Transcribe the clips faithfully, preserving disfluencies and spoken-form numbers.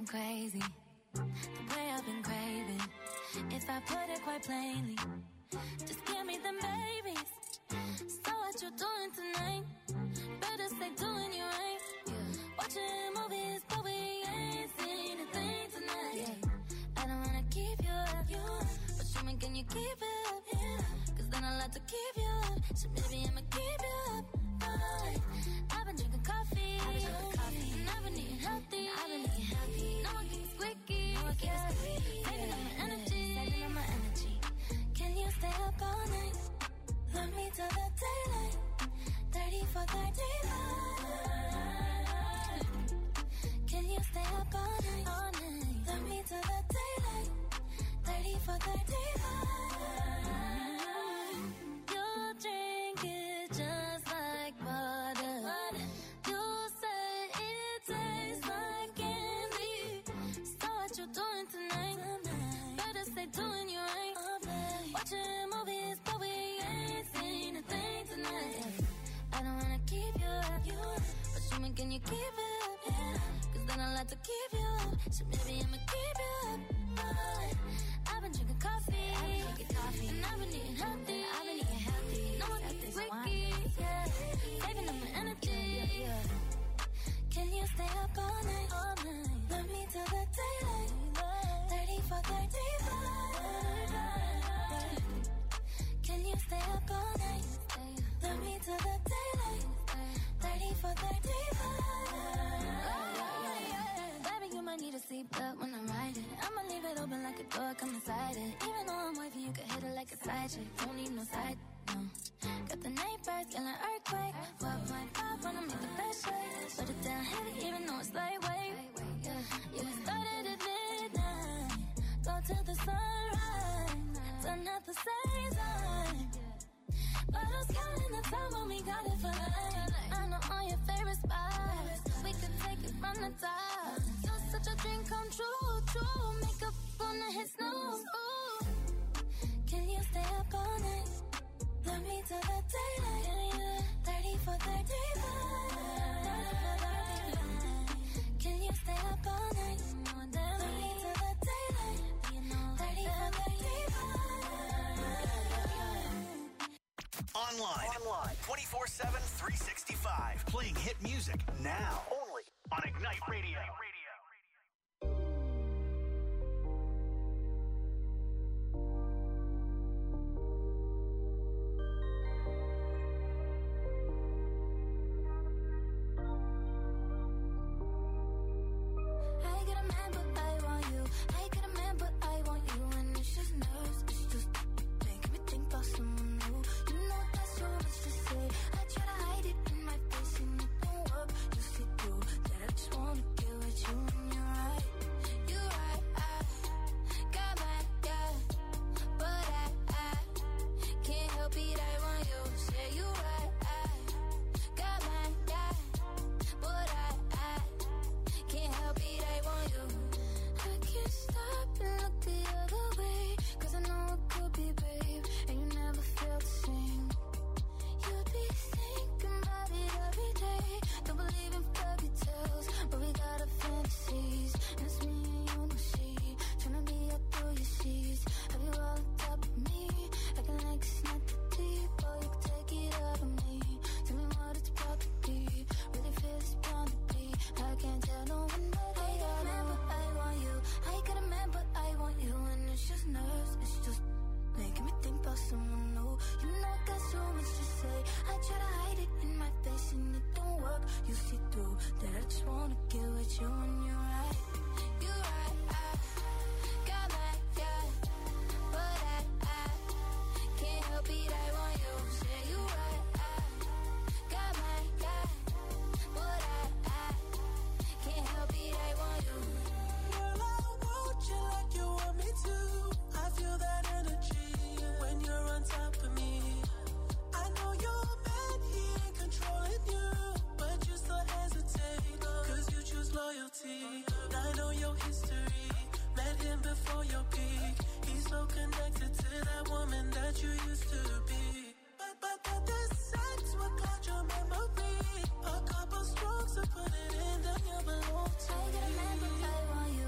I'm crazy. The way I've been craving. If I put it quite plainly, just give me them babies. So what you doing tonight? Better stay doing you right. Watching movies, but we ain't seen a thing tonight. Yeah. I don't wanna keep you up, you up. But show me, can you keep it up? Yeah. Cause then I'll have to keep you up. So maybe I'ma keep you up. Right. I've been drinking coffee. I've been drinking coffee. And I've been eating healthy. I've been eating healthy. No one keeps squeaky. No one keeps squeaky. Saving up my energy. Saving up my energy. Can you stay up all night? Love me till the daylight. thirty for thirty-nine. Can you stay up all night? All night. Love me till the daylight. thirty for thirty-nine. You drink it just like water. You say it tastes like candy. So what you doing tonight? Better stay doing you right. Watching movies, but we ain't seen a thing tonight. I don't wanna keep you up, you up. But show me, can you keep it up? Yeah. Cause then I'll have to keep you up. So maybe I'ma keep you up. Right. I've been drinking coffee. I've been drinking coffee. And I've been eating healthy. I've been eating healthy. No one keeps squeaky. Yeah. Saving up my energy. Yeah, yeah. Can you stay up all night? All night. Love me till the daylight. thirty for thirty-five. Can you stay up all night? Love me till the daylight. thirty for thirty-five. Baby, you might need a seatbelt when I'm riding. I'ma leave it open like a door, come inside it. Even though I'm wifey, you can hit it like a side chick. Don't need no side, no. Got the neighbors yelling earthquake. twelve point five wanna make the best shake. Put it down heavy even though it's lightweight. Yeah, we started at midnight. Go till the sunrise. Done at the same time. Bottles counting the time when we got it for life. I know all your favorite spots. We could take it from the top. You're such a dream come true, true. Makeup on the hit snooze. Ooh. Can you stay up all night? Love me till the daylight. thirty for thirty-five. Can you stay up all night? Love me till the daylight. thirty for thirty-five. Online. Online. twenty-four seven, three sixty-five. Playing hit music now. Only on Ignite Radio. I got a man, but I want you.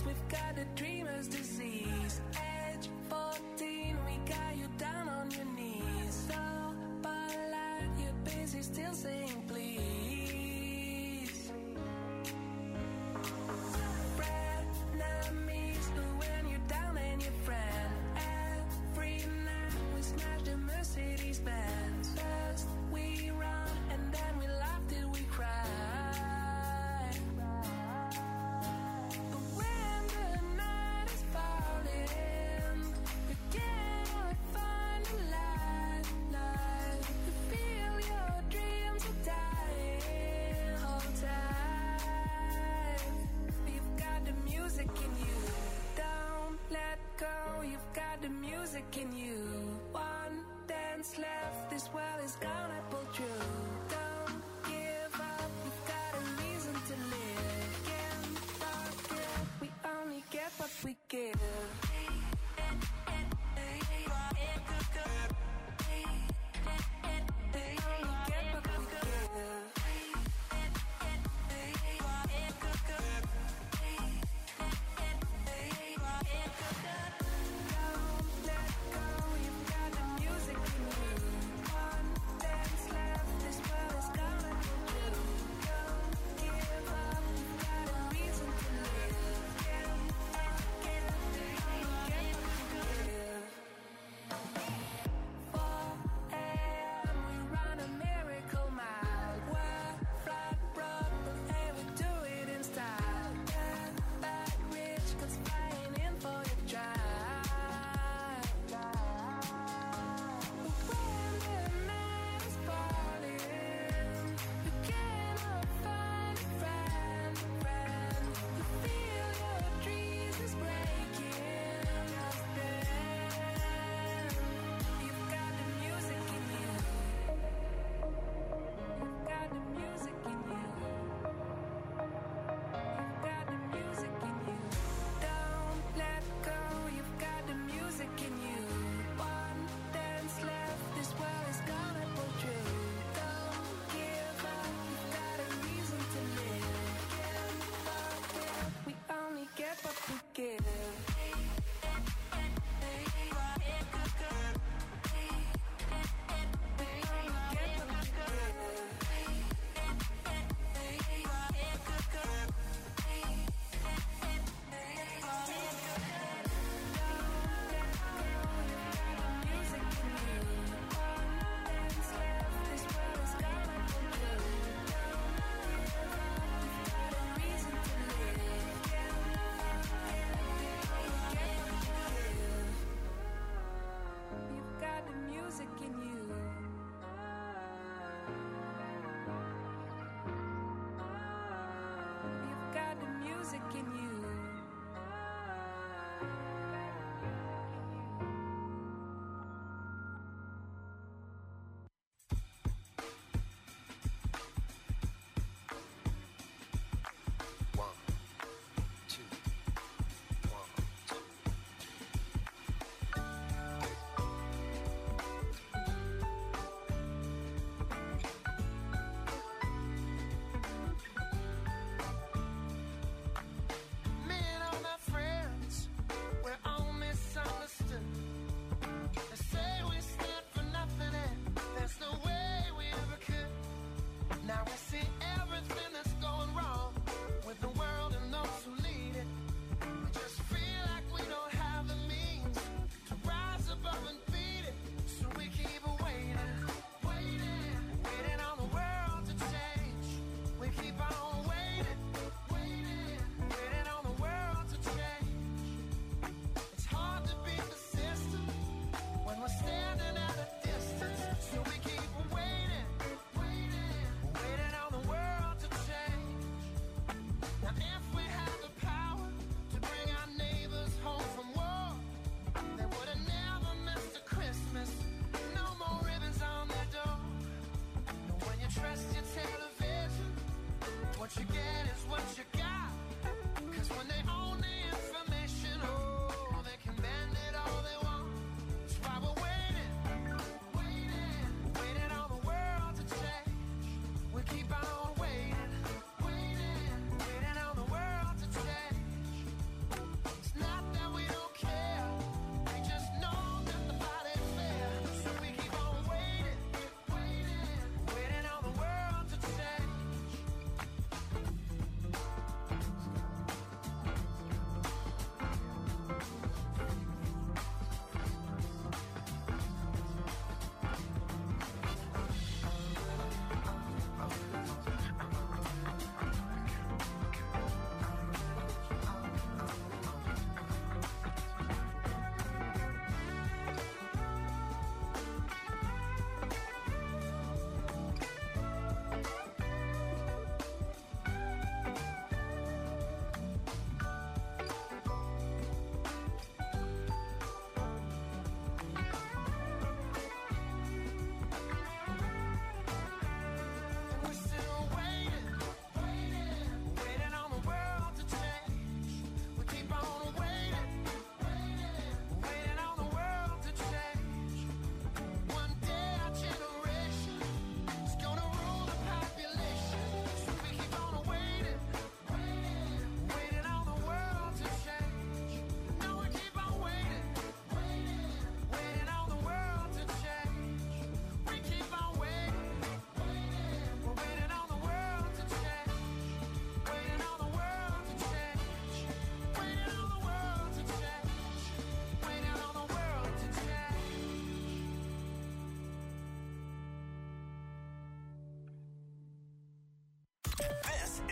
heads, we've got the dreamer's disease. Age fourteen, we got you down on your knees. So polite, you're busy still saying please. Frenemies, when you're down and your friend. Every night we smash the Mercedes Benz. First we run and then we laugh till we cry. But when the night is falling, we cannot find a light, light. You feel your dreams are dying. Hold tight. You've got the music in you. Don't let go. You've got the music in you. One dance left. This world is gonna pull through. Don't give up. You've got a reason to live. Can't forget. We only get what we give.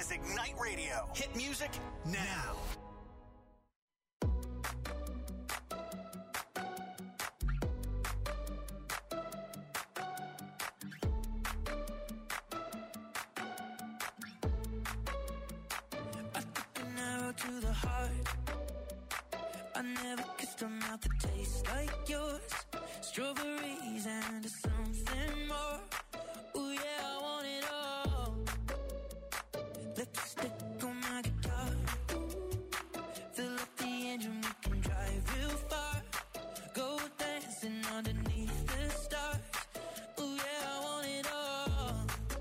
is Ignite Radio. Hit music now. To the heart, I never kissed a mouth that tastes like yours. Strawberries and something more. Ooh yeah, I want it all. Lipstick on my guitar. Fill up the engine, we can drive real far. Go dancing underneath the stars. Ooh yeah, I want it all.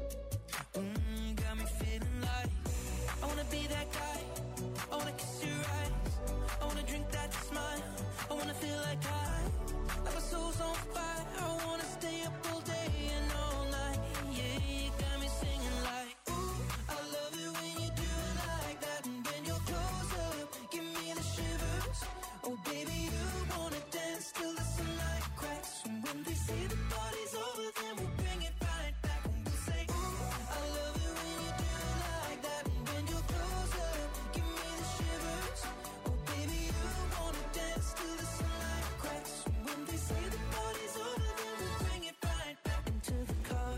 Mm, got me feeling like I wanna be that guy. I wanna kiss your eyes. I wanna drink that smile. I wanna feel like I, like my soul's on fire. I wanna stay up all day and all night. Yeah, you got me singing like, ooh, I love it when you do it like that. And when you're close up, give me the shivers. Oh baby, you wanna dance till the sunlight cracks. And when they say the party's over, then we'll bring it right back. And we'll say, ooh, I love it when you do it like that. And when you're close up, give me the shivers. Oh baby, you wanna dance till the sunlight cracks. And when they say the party's over, then we'll bring it right back into the car.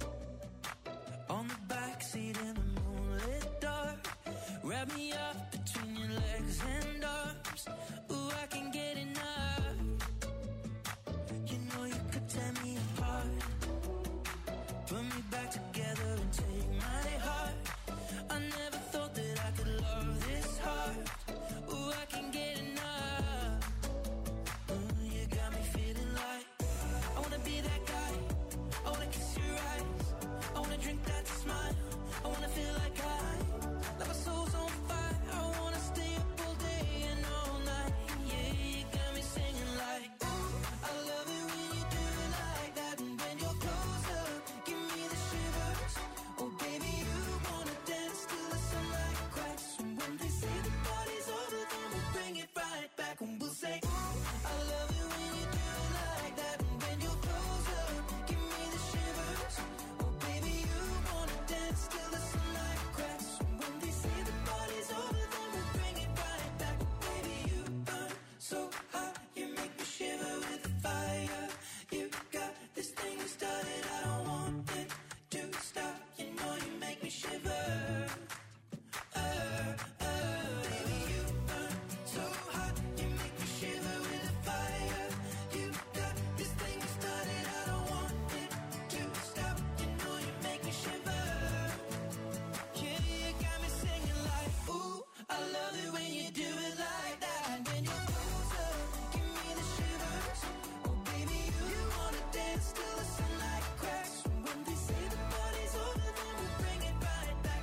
On the backseat in the moonlit dark. Wrap me up between your legs and arms. Ooh, I can get enough. You know you could tear me apart. Put me back together and take my heart. I never thought that I could love this hard. Ooh, I can get enough. Ooh, you got me feeling like I wanna be that guy. I wanna kiss your eyes. I wanna drink that smile. I wanna feel like I, like my soul's on fire. I wanna stay up all day and all night. Yeah, you got me singing like, ooh, I love it when you do it like that. And when you're close up, give me the shivers. Oh baby, you wanna dance till the sunlight cracks. And when they say the party's over, then we'll bring it right back. And we'll say, ooh, I love it when you do it like that. And when you're close up, give me the shivers. Oh baby, you wanna dance till the sunlight cracks. And when they say the party's over, then we'll bring it right back. Baby, you burn so hot, you make me shiver with the fire. You got this thing you started, I don't want it to stop. You know you make me shiver. Uh, uh, baby, you burn so hot, you make me shiver with the fire. You got this thing you started, I don't want it to stop. You know you make me shiver. Yeah, you got me singing like, ooh, I love it when you do it like that. And when you're close up, give me the shivers. Oh baby, you wanna dance till the sunlight cracks. And when they say the party's over, then we'll bring it right back.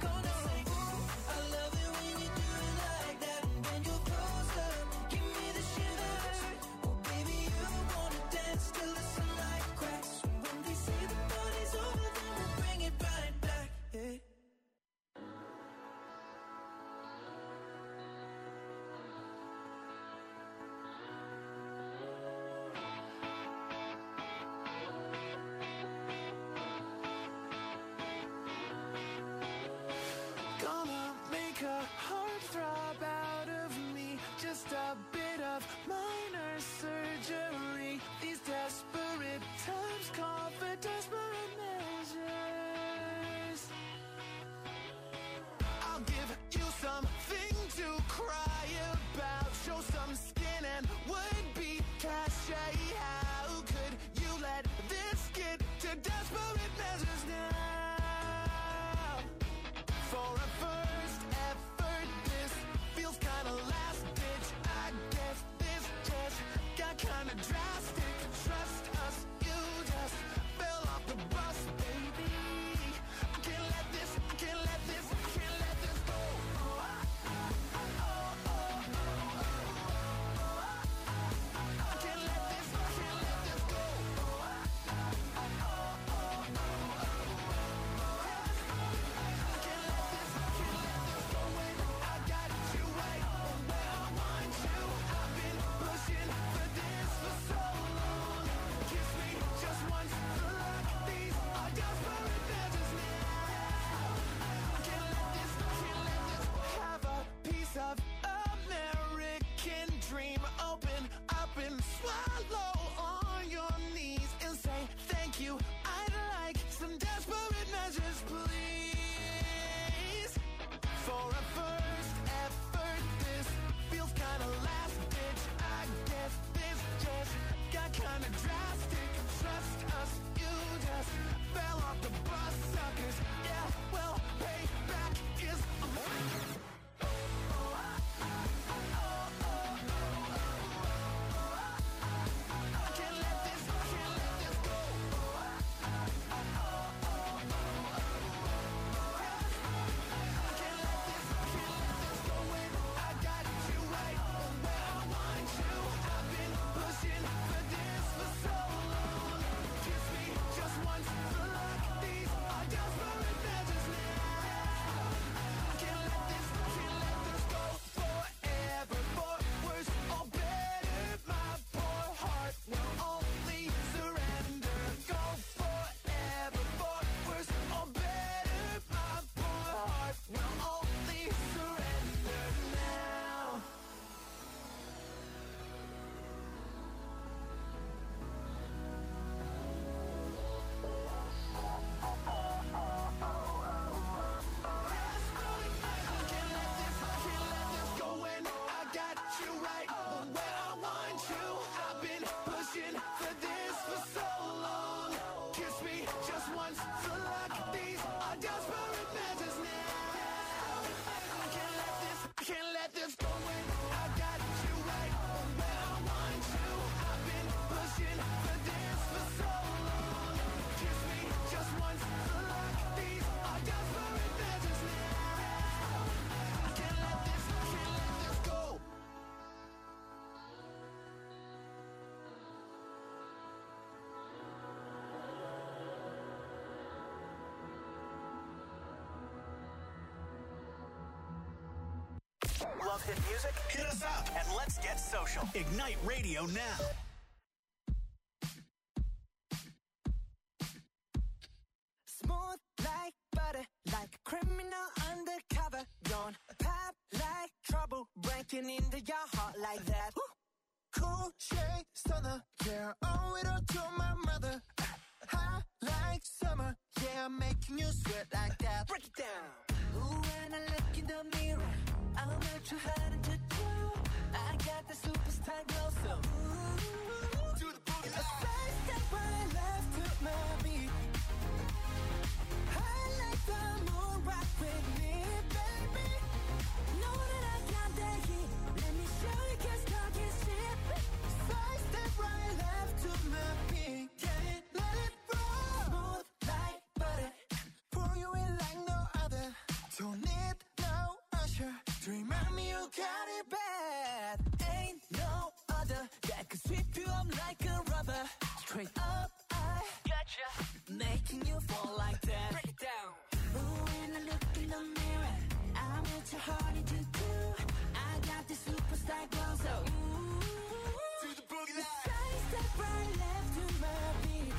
Love hit music? Hit us up and let's get social. Ignite Radio now. Smooth like butter, like a criminal undercover. Don't pop like trouble, breaking into your heart like that. Cool shade stunner, yeah, owe it all to my mother. Hot like summer, yeah, I'm making you sweat like that. Break it down. Ooh, when I look in the mirror, I'm not too hard to do. I got the superstar glow, so ooh, Do the boogie a side step right left to my beat. I like the moon rock with me, baby. Know that I got that heat. Let me show you, 'cause talk is cheap. Side step right left to my beat. Get it, let it roll. Smooth like butter. Pour you in like no other. Don't need no usher to remind me you got it bad. Ain't no other that could sweep you up like a rubber. Straight up, I gotcha, making you fall like that. Break it down. Ooh, when I look in the mirror, I'm at your heart to do. I got the superstar glow, so ooh, Do the boogie line. side step right left to my beat.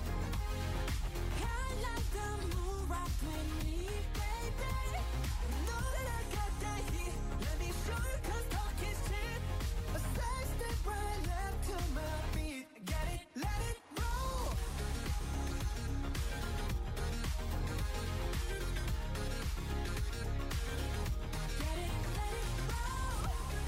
I like the moon rock with me, baby. Know that I got that heat. Let me show you, 'cause talk is cheap. A side step right left to my beat. Get it, let it roll. Get it, let it roll.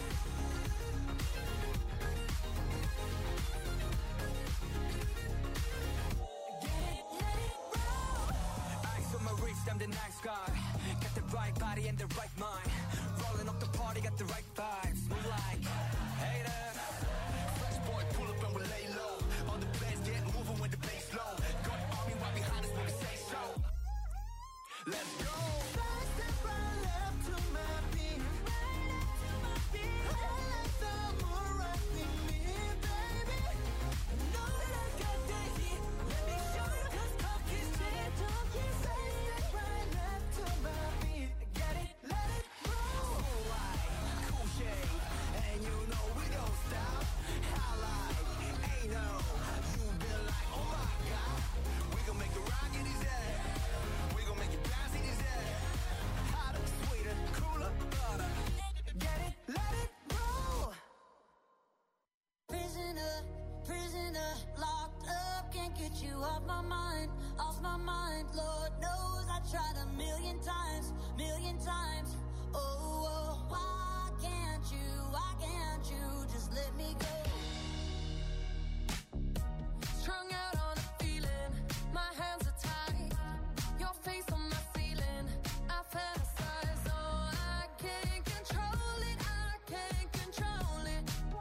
Get it, let it roll. Eyes on my wrist, I'm the nice guy. Got the right body and the right mind. Rolling up the party, got the right vibes. Move like haters. Fresh boy, pull up and we lay low. All the players get moving when the bass low. Got the army right behind us when we say so. Let's go. Side step right left to my beat. I like the moon rock with me, baby. Know that I got that heat. Let me show you, 'cause talk is cheap. Talk is Side step right left to my beat. Get it, let it roll. Cool light, cool shade, and you know we don't stop. Highlight, ain't no. You been like, oh my God. We gon' make it rock in his head. We gon' make it bounce in his head. Hotter, sweeter, cooler, butter. Get it, let it roll. Prisoner, prisoner, locked up, can't get you off my mind, off my mind. Lord knows I tried a million times, million times. Oh, oh, why can't you, why can't you just let me go? Strung out on a feeling, my hands are tied. Your face on my ceiling, I fantasize. Oh, I can't control it, I can't control it.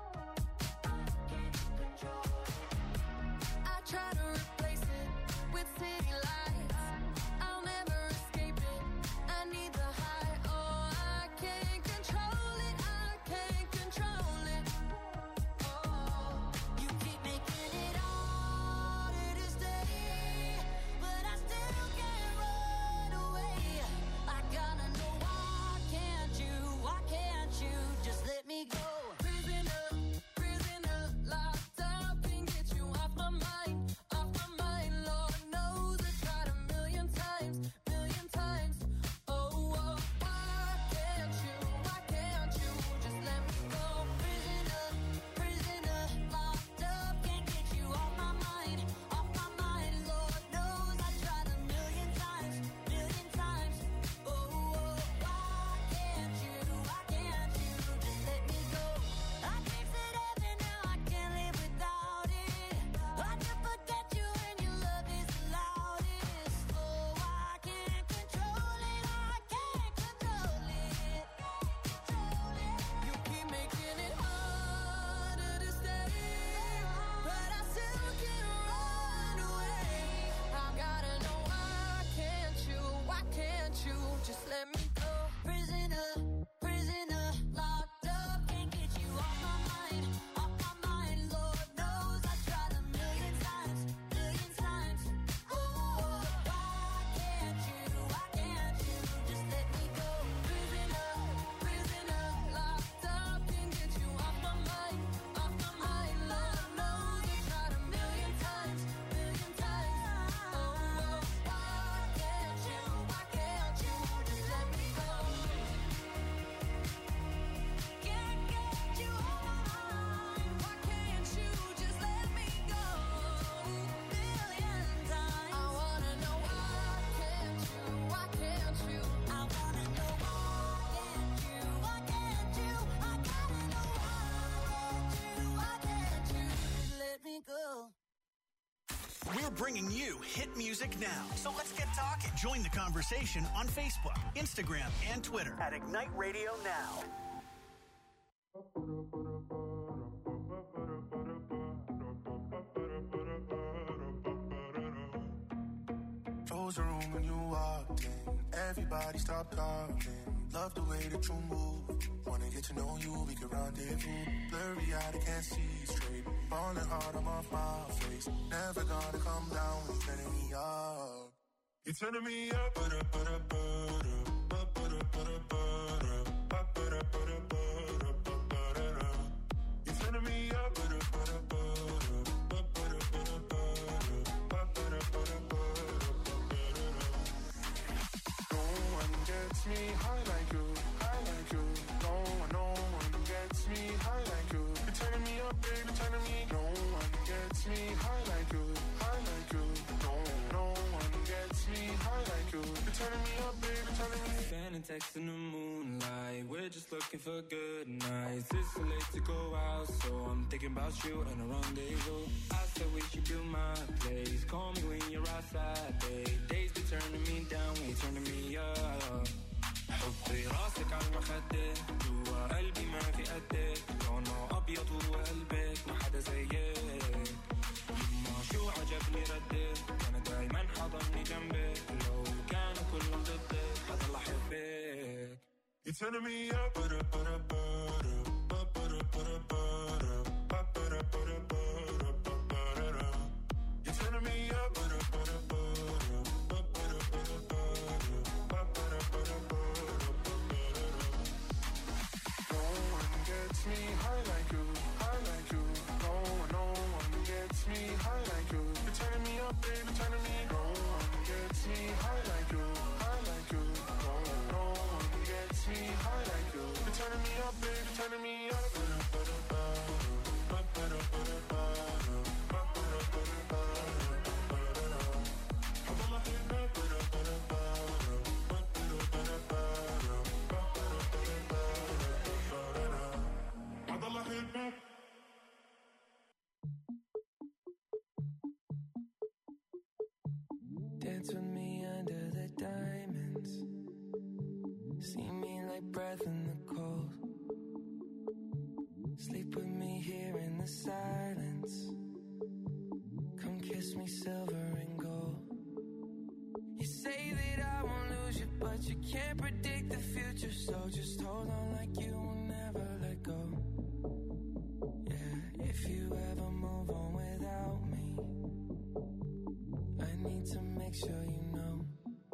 I try to replace it with city lights. I'll never escape it. I need the high. Oh, bringing you hit music now. So let's get talking. Join the conversation on Facebook, Instagram, and Twitter at Ignite Radio Now. Close the room when you walked in. Everybody stop talking. Love the way that you move. Wanna get to know you, we can rendezvous. Blurry eyed, I can't see straight. Falling hard, I'm off my face. Never gonna come down when you're turning me up. You're turning me up, but up, but up, but up, but up, but up, but up, but up, but up, but up. You're turning me up, but up, but up, but up, but up, but up, but up, but up, but up. No one gets me high like you, high like you. No one, no one gets me high like you. You're turning me up, baby, turning me. No one gets me high like you, high like you. No, no one gets me high like you. You're turning me up, baby, turning me. Sending texts in the moonlight. We're just looking for good nights. It's too late to go out, so I'm thinking about you and a rendezvous. I said we should do my place. Call me when you're outside, babe. Days be turning me down, when you're turning me up. حطي راسك على المخدة جوا قلبي ما في قدك لونه أبيض وقلبك ما حدا زيك يما شو عجبني ردك أنا دايما حضني جنبك لو كانوا كلهم ضدك حضل أحبك. You're turning me up, but up, but up, but up, but up, but up, but up, but up, but up, but up, but up. You're turning me up, but up, but up, but up, but up, but up, but up, but up, but up, but up. Me high like you, high like you. No one, no one gets me high like you. You're turning me up, baby, turning me. No one gets me high like you, high like you. No, no one gets me high like you. You're turning me up, baby, turning me up. Dance with me under the diamonds. See me like breath in the cold. Sleep with me here in the silence. Come kiss me silver and gold. You say that I won't lose you, but you can't predict the future. So just hold on like you will never let go. Yeah, if you ever move on without me, I need to make sure you know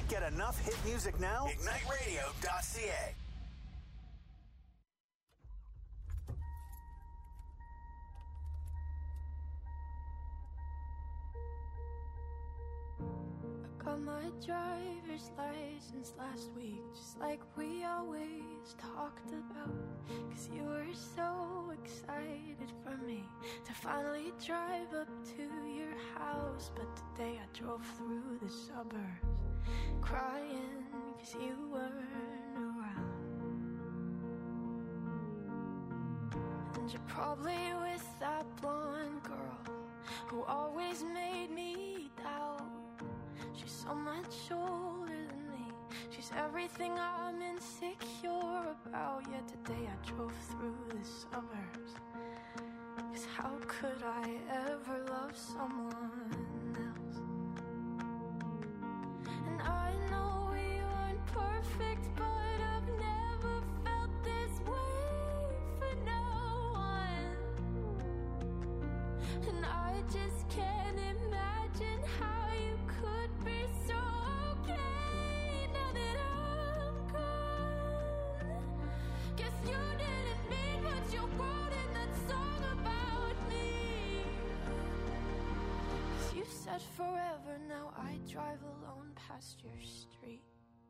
Can't get enough hit music now? ignite radio dot c a. Got my driver's license last week, just like we always talked about. Cause you were so excited for me to finally drive up to your house. But today I drove through the suburbs crying cause you weren't around. And you're probably with that blonde girl who always made me doubt. She's so much older than me. She's everything I'm insecure about. Yet today I drove through the suburbs. Cause how could I ever love someone else? And I know we aren't perfect, but I've never felt this way for no one. And I just can't imagine how you could be so okay now that I'm gone. Guess you didn't mean what you wrote in that song about me. Cause you said forever, now I drive alone past your street.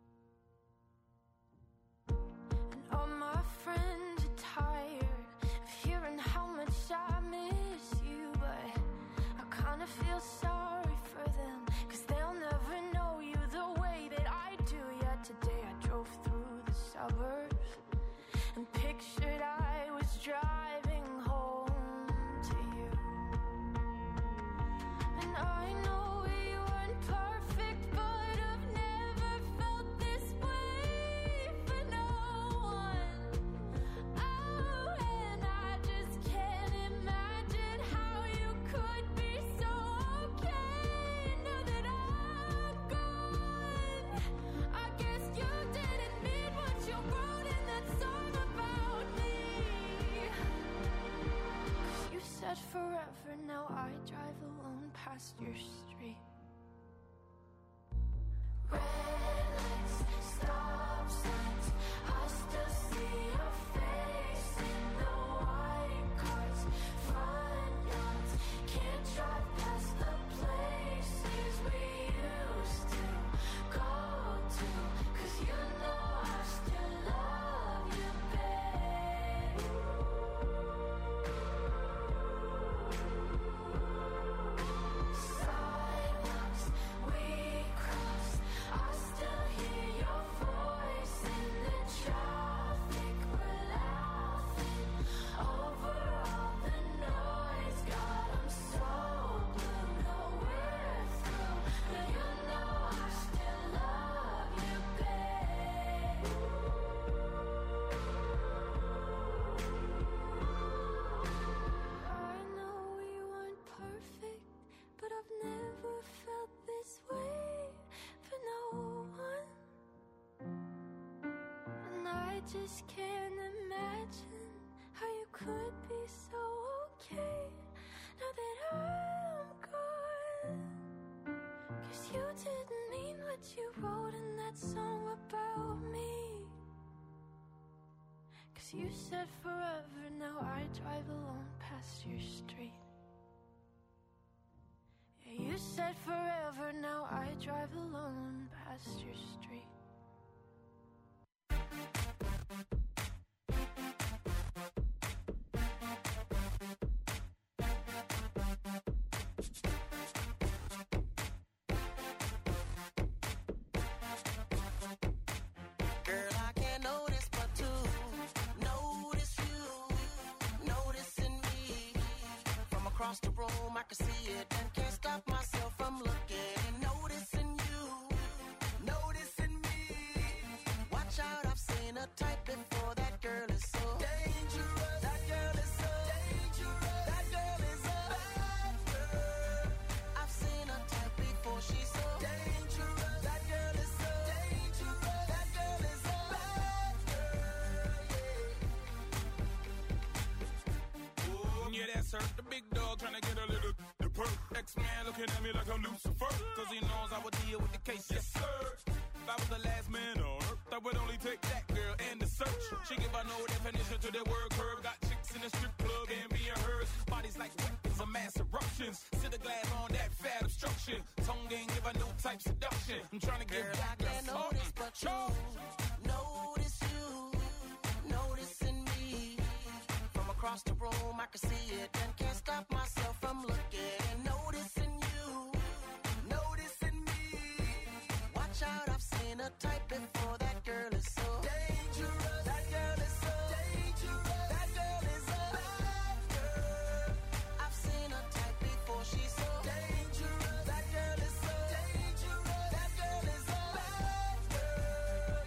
And all my friends are tired of hearing how much I miss you, but I kinda feel sorry for them, cause they'll never know you the way that I do. Yet today I drove through the suburbs and pictured I was driving home to you. And I know we weren't perfect, but I've never felt this way for no one. Oh, and I just can't imagine how you could be so okay now that I'm gone. I guess you didn't mean what you wrote in that song about me. Cause you said forever, now I drive alone past your street. Red lights, stop signs, I still see your face in the white cars, front yards. Can't drive past the places we used to go to. Cause you know I still love you, babe. Sidewalks we crossed, I still hear your voice in the traffic. We're laughing over all the noise. God, I'm so blue, know we're through, but you know I still love you, babe. I know we weren't perfect, but I've never felt this way for no one. And I just can't imagine how you could be so okay now that I'm gone. Cause you didn't mean what you wrote in that song about me. Cause you said forever, now I drive alone past your street. Yeah, you said forever, now I drive alone past your street. Girl, I can't notice but to notice you, noticing me. From across the room, I can see it and can't stop myself from looking. Noticing you, noticing me. Watch out, I've seen a type before. That girl is so dangerous. That girl is so dangerous. That girl is a bad girl. I've seen a type before. She's so dangerous. That girl is so dangerous. That girl is a bad girl. Ooh, yeah, that's her. The big dog trying to get a little the perk. X-Man looking at me like I'm Lucifer. Cause he knows I would deal with the case. Yes, sir. it only take that girl and the search. She give her no definition to the word curve. Got chicks in the strip club and being hers. Bodies like weapons of mass eruptions. Sit the glass on that fat obstruction. Tongue game give a new type seduction. I'm trying to give Girl, that I can't girl notice but you. Notice you, noticing me. From across the room, I can see it and can't stop myself from looking. Noticing you, noticing me. Watch out, I've seen a type before. That girl is so dangerous. That girl is so dangerous. That girl is a bad girl. I've seen a type before. She's so dangerous. That girl is so dangerous. That girl is a bad girl.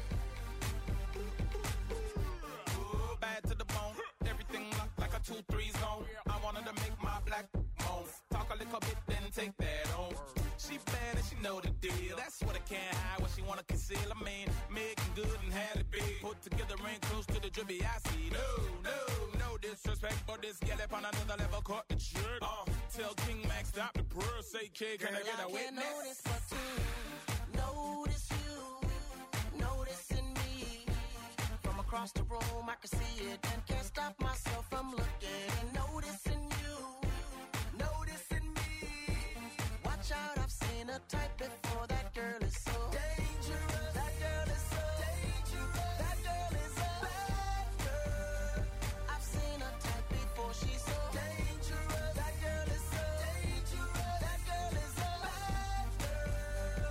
Ooh, bad to the bone. Everything locked like a two three zone. I wanted to make my black moan. Talk a little bit, then take that on. She bad and she know the deal. That's what I can't hide, what she wanna conceal. I mean, making good and had it big. Put together ain't close to the drippy I see. No, no, no disrespect, but this gal up on another level caught the trick. Uh, tell King Max stop the purr, say kid, can I get a Girl, I can't witness? notice but you. Notice you, noticing me. From across the room, I can see it and can't stop myself from looking. Noticing you, noticing me. Watch out, I've seen a type before. That girl is so dangerous. That girl is so dangerous. That girl is a bad girl. I've seen a type before. She's so dangerous. That girl is so dangerous. That girl is a bad girl.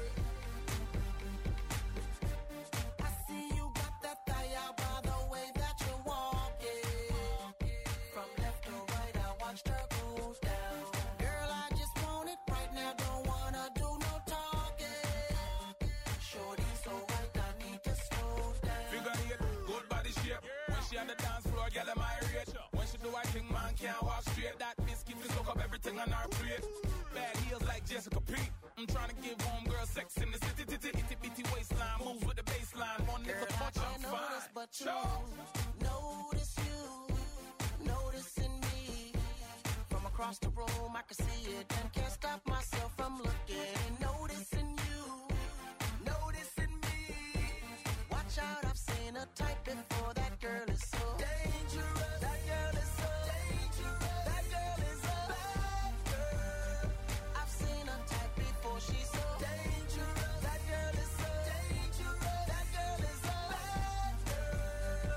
Yeah. I see you got that thigh out by the way that you're walking. From left to right, I watched her go down. Girl, I just want it right now. Don't wanna do no talking. Shorty so right, I need to slow down. Figure eight, good body shape. When she on the dance floor, girl, am I rate. When she do her thing, man can't walk straight. That biscuit will soak up everything on her plate. Bad heels like Jessica Pete. I'm trying to give homegirl sex in the city, titty, itty bitty waistline. Moves with the baseline. One Girl, little I touch, I'm can't notice fine. but you. Sure. Notice you, noticing me. From across the room, I can see it and can't stop myself from looking. Noticing you, noticing me. Watch out, I've seen a type before. That girl is so dangerous. That girl is so dangerous. That girl is a bad girl. I've seen a type before. She's so dangerous. That girl is so dangerous. That girl is a bad girl.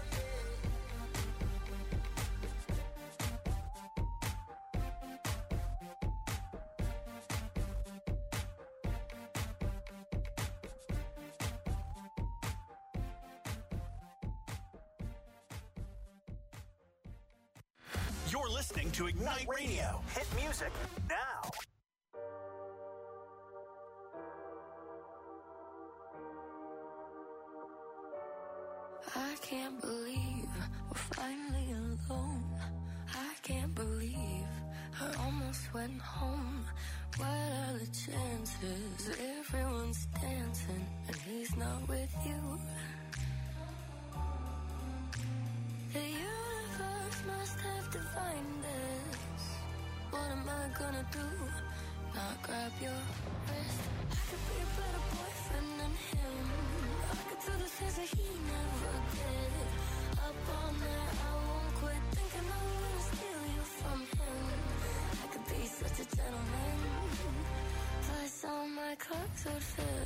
You're listening to Ignite Radio. Hit music now. I can't believe we're finally alone. I can't believe I almost went home. What are the chances? Everyone's dancing and he's not with you. The universe must have divined this. What am I gonna do? Not grab your wrist. I could be a better boyfriend than him. I could do the things that he never did. Up all night, I won't quit thinking I'm gonna steal you from him. I could be such a gentleman. Plus all my clothes would fit.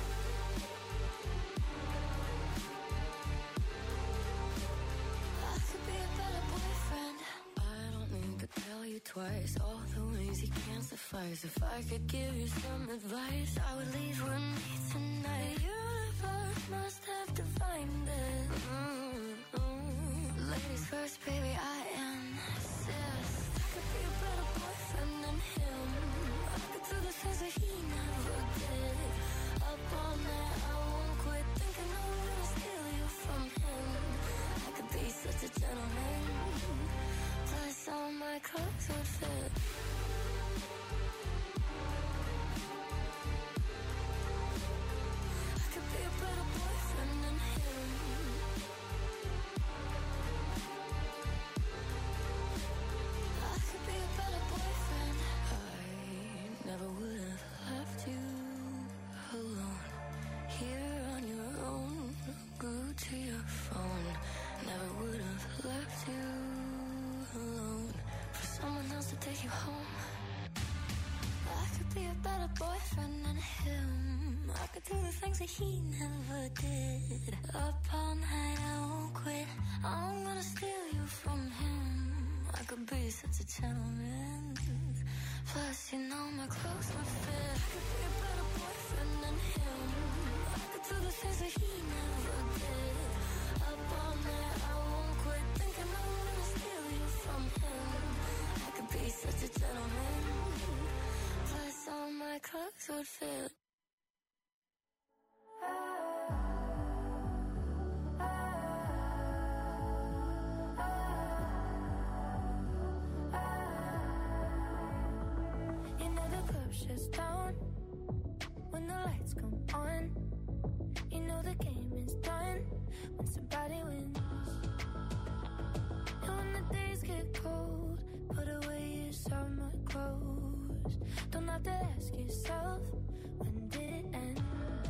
I could be a better boyfriend. I don't need to tell you twice all the ways you can't suffice. If I could give you some advice, I would leave with me tonight. The universe must have divined it. Mm-hmm. Ladies first, baby, I insist. I could be a better boyfriend than him. I could do the things that he never did. Up all night, I won't quit thinking I'm gonna steal you from him. I could be such a gentleman. Plus all my clothes would fit. things that he never did. Up all night, I won't quit. I'm gonna steal you from him. I could be such a gentleman. Plus, you know my clothes would fit. I could be a better boyfriend than him. I could do the things that he never did. Up all night, I won't quit. Thinking I'm gonna steal you from him. I could be such a gentleman. Plus, all my clothes would fit. You know the club shuts down when the lights come on. You know the game is done when somebody wins. And when the days get cold, put away your summer clothes. Don't have to ask yourself, when did it end?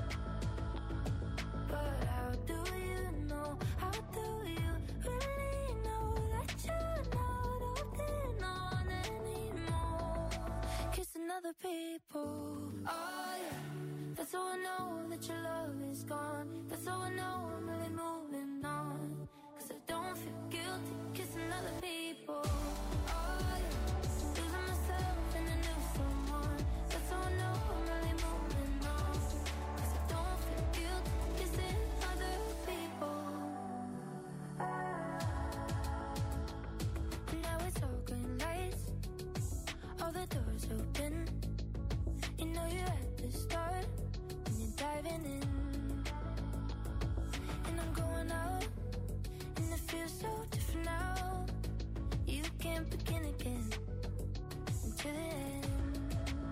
But how do you know, how do you really know that you're not holding on anymore? Kissing other people, oh yeah. That's how I know that your love is gone. That's how I know I'm really moving on. Cause I don't feel guilty kissing other people, oh yeah. Losing myself in a new someone. That's how I know I'm really moving on. Cause I don't feel guilty kissing other people. And now it's all green lights, all the doors open. You know you're at the start when you're diving in. And I'm going out, and it feels so different now. You can't begin again until it ends.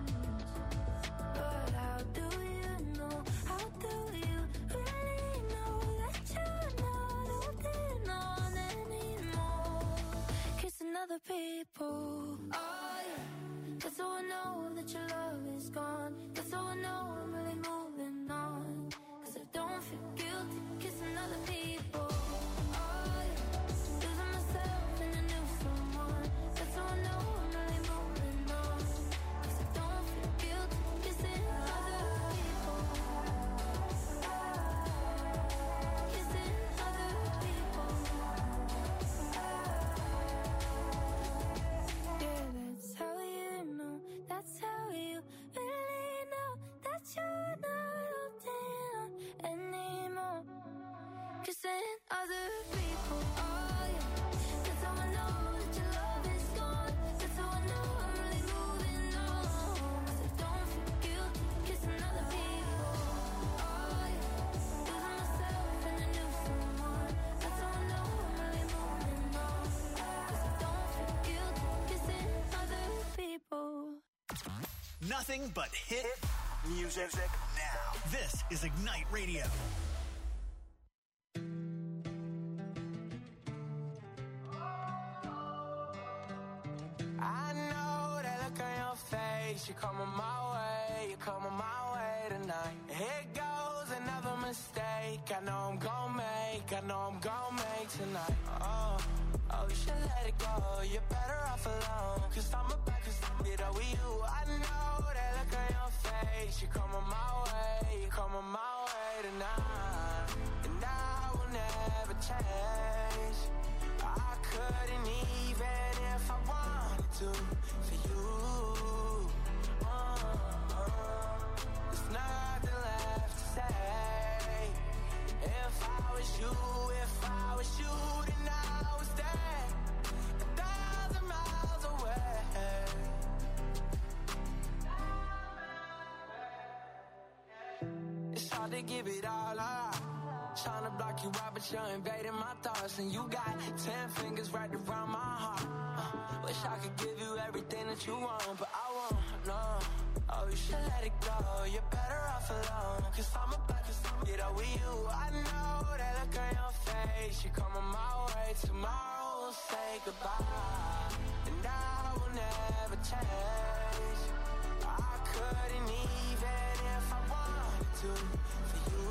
But how do you know, how do you really know that you're not holding on anymore? Kissing other people, oh yeah. That's how I know that your love is gone. That's how I know I'm really moving on. Cause I don't feel guilty kissing other people, oh yeah. Losing myself in a new someone. That's how I know I'm really moving on. Cause I don't feel guilty kissing other people. Kissing other people. Yeah, that's how you know. That's how you really know that you're not holding on anymore. Kissing other people, oh yeah. That's how I know that your love is gone. That's how I know I'm really moving on. Cause I don't feel guilty kissing other people, oh yeah. Losing myself in a new someone. That's how I know I'm really moving on. Cause I don't feel guilty kissing other people. Nothing but hit music now. This is Ignite Radio. I know that look on your face. You're coming my way, you're coming my way tonight. Here goes another mistake. I know I'm gon' make, I know I'm gon' make tonight. Oh, oh, you should let it go. You're better off alone. Cause I'm about to get over you. I know that look on your face. You're coming my way, you're coming my way tonight. And I will never change. I couldn't even if I wanted to for you. Uh, uh, there's nothing left to say. If I was you, if I was you, then I would stay a thousand miles away. It's hard to give it all up. Trying to block you out, but you're invading my thoughts. And you got ten fingers right around my heart. uh, Wish I could give you everything that you want, but I won't, no. Oh, you should let it go. You're better off alone. Cause I'm about to get over you. I know that look on your face. You're coming my way. Tomorrow we'll say goodbye. And I will never change. I couldn't even if I wanted to for you.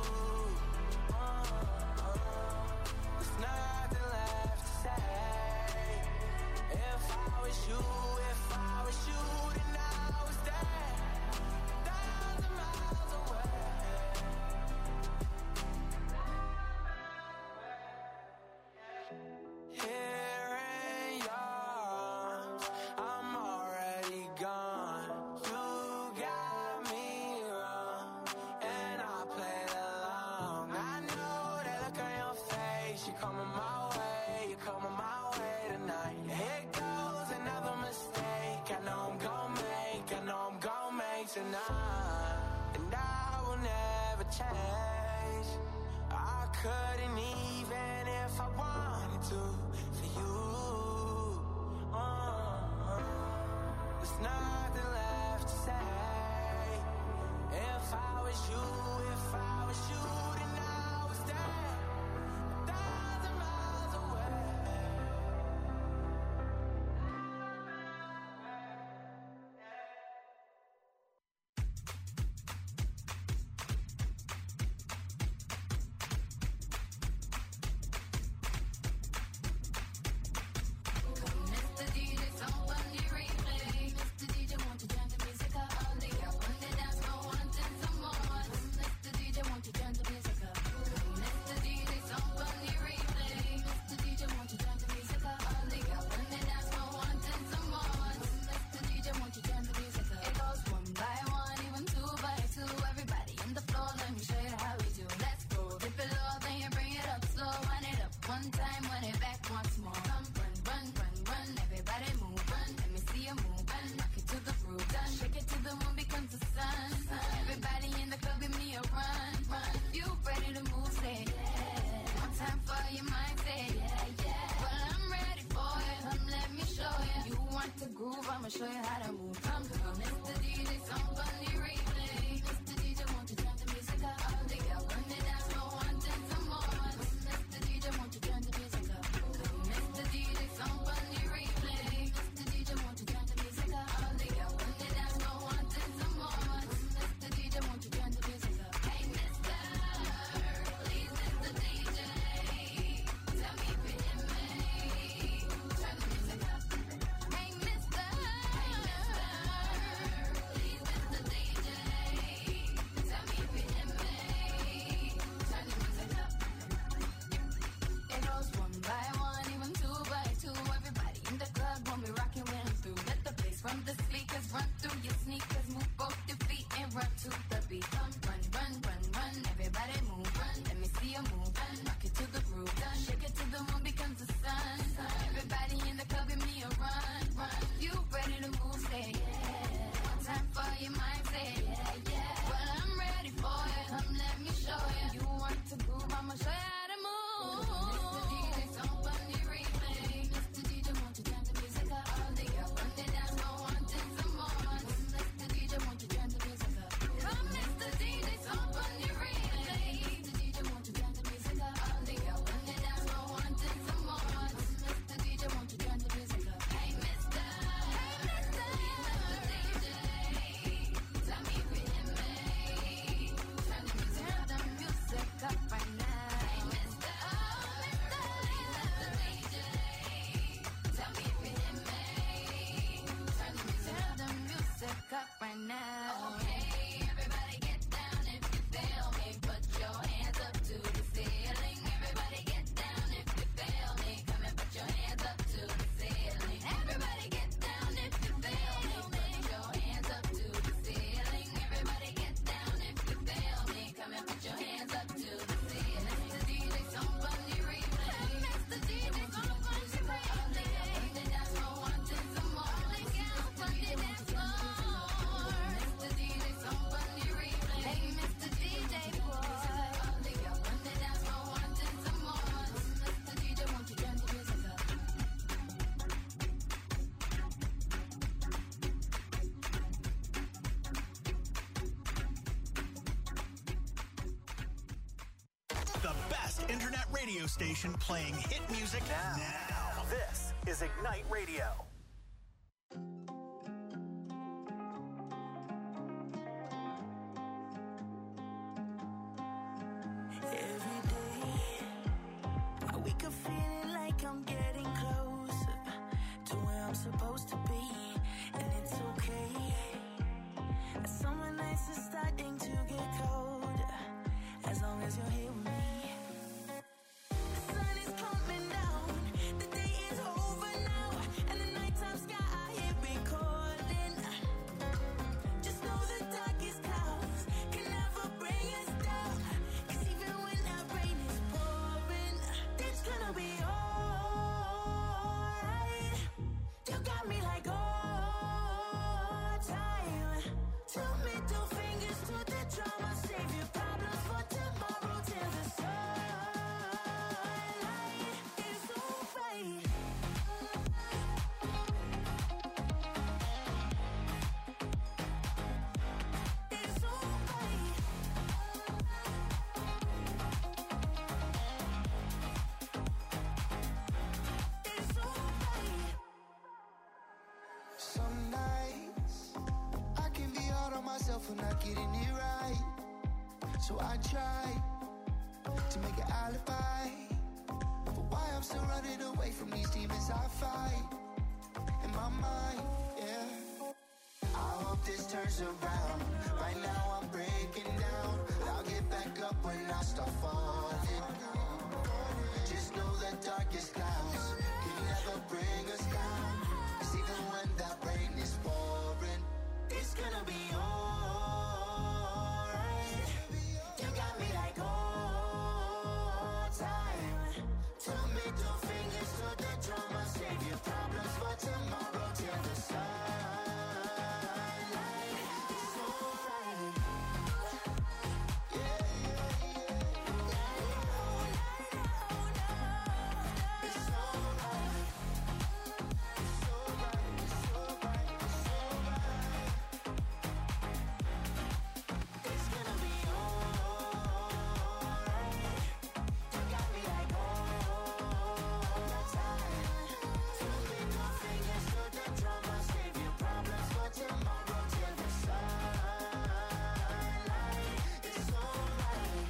There's nothing left to say. If I was you, if I was you, then I would stay a thousand miles away. not, and I will never change. I couldn't even if I wanted to for you. Uh, there's nothing left to say. If I was you, if I was you, then I would stay a thousand miles away. I'ma show you how to move. Come, come, Mister D J, somebody replay. Mister D J, won't you turn the music up? All the girl, run it down, so one, ten, some more. Mister D J, won't you turn the music up? Come, Mister D J, somebody replay. Mister D J, won't you turn the music up? All the girl, run it down, so one, ten, some more. Mister D J, won't you turn the music up? Hey, Mister, please, Mister D J, tell me if you hear me. Turn the music up. Hey, Mister. From the speakers, run through your sneakers, move both your feet and run to the beat. Run, run, run, run, run, everybody move. Run, let me see you move. Run, rock it to the groove. Run, shake it till the moon becomes the sun. Everybody in the club, give me a run, run. You ready to move? Say yeah. One time for your mind, say yeah, yeah. Well, I'm ready for it. Come, let me show you. You want to groove? I'ma show you how to move. Mister D J, somebody replay. Mister D J, won't you turn the music up? All the girl, run it down. Up right now. Okay, everybody get down if you feel me. Put your hands up to the ceiling. Everybody get down if you feel me. Come and put your hands up to the ceiling. Everybody get down if you feel me. Put your hands up to the ceiling. Everybody get down if you feel me. Come and put your hands up to the ceiling. Mister D J, somebody replay. Mister D J, somebody replay. The dance floor wanting some more. The girls from the dance floor. The best internet radio station playing hit music now. now. This is Ignite Radio. Every day I wake up feeling like I'm getting closer to where I'm supposed to be, and it's okay. Summer nights are starting to get colder, as long as you're here with me. The sun is coming down, the day is over now, and the nighttime sky I hear it calling. Just know the darkest clouds can never bring us down, 'cause even when I rain middle fingers to the drama. Save your problems for tomorrow till the sunlight is alright. It's alright. It's alright. Some nights I can be hard on myself for not getting it right. So I try to make an alibi for why I'm still running away from these demons I fight in my mind, yeah. I hope this turns around. Right now I'm breaking down. I'll get back up when I start falling. Just know the darkest clouds can never bring us down. 'Cause even when that rain is pouring, it's gonna be alright. You got me like all time. Two middle fingers to the drama. Save your problems for tomorrow till the sunlight. It's alright. Yeah, yeah, yeah. It's alright. It's alright. It's alright. It's alright. It's gonna be alright. You got me like all the time. Two middle fingers to the drama. Save your problems for tomorrow till the sunlight. It's alright.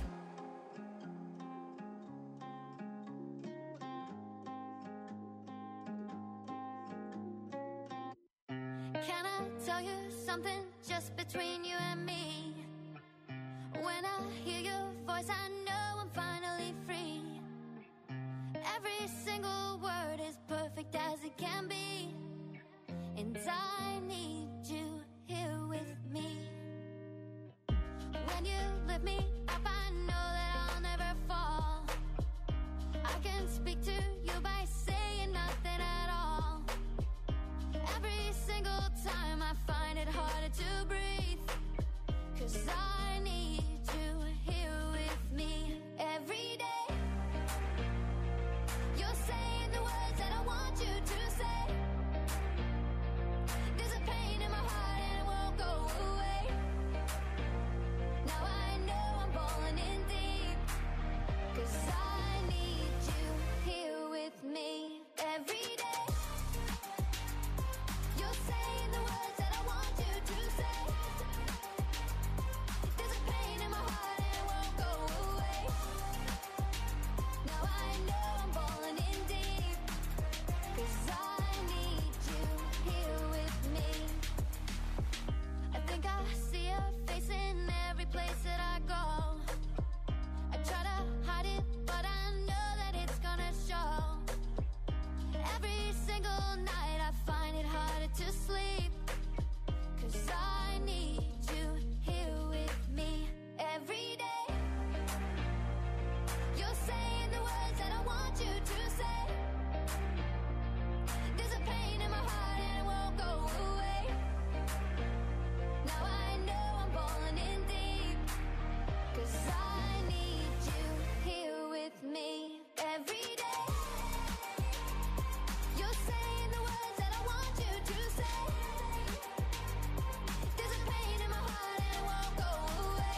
Can I tell you something just between you and me? When I hear your voice, I know I'm finally free. Every single word is perfect as it can be. And I need you here with me. When you lift me up, I know that I'll never fall. I can speak to you by saying nothing at all. Every single time I find it harder to breathe. 'Cause I need you here with me every day. You're saying the words that I want you to say. There's a pain in my heart and it won't go away. Now I know I'm falling in deep. 'Cause I need you here with me every day. You're saying the words that I want you to say. There's a pain in my heart and it won't go away. Now I know I'm falling in deep. 'Cause I need you here with me. I think I see your face in every place that I go. I try to hide it, but I know that it's gonna show. Every single night I find it harder to sleep. 'Cause I need you here with me every day. You're saying the words that I want you to say. There's a pain in my heart and it won't go away. Now I know I'm falling in deep. 'Cause I need you here with me every day. You're saying the words that I want you to say. There's a pain in my heart and it won't go away.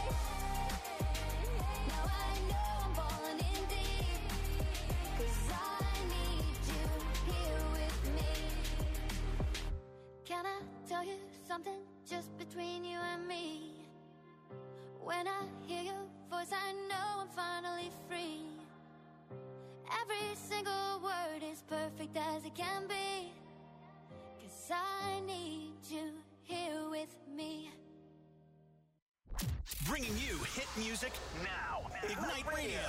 Now I know I'm falling in deep. 'Cause I need you here with me. Can I tell you something just between you and me? When I hear your voice, I know I'm finally free. Every single word is perfect as it can be. 'Cause I need you here with me. Bringing you hit music now. Ignite Radio.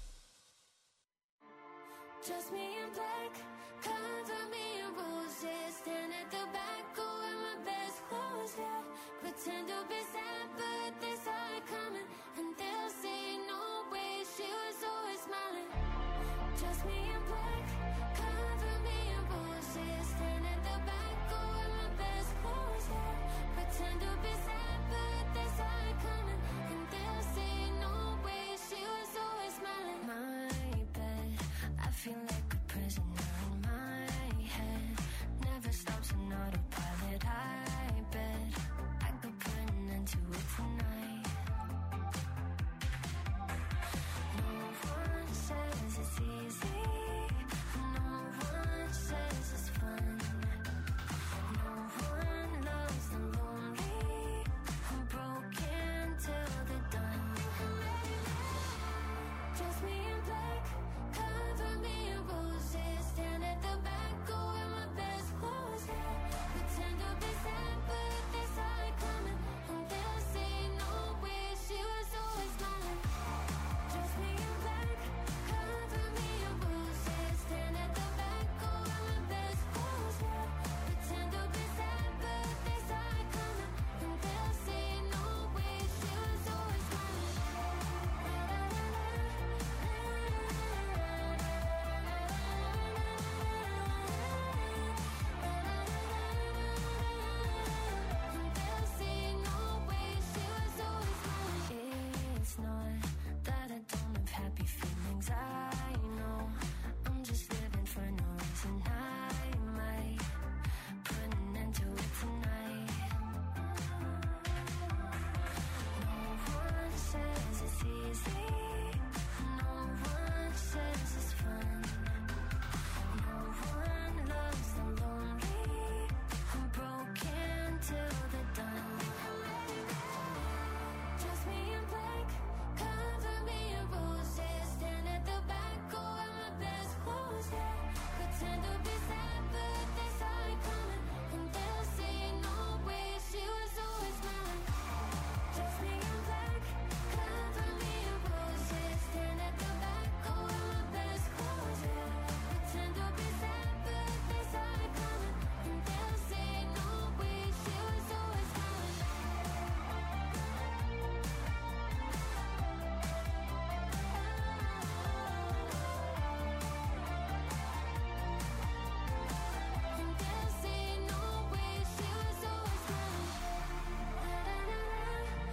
Just me in black, cover me in roses. Stand at the back, go wear my best clothes, yeah. Pretend to be sad.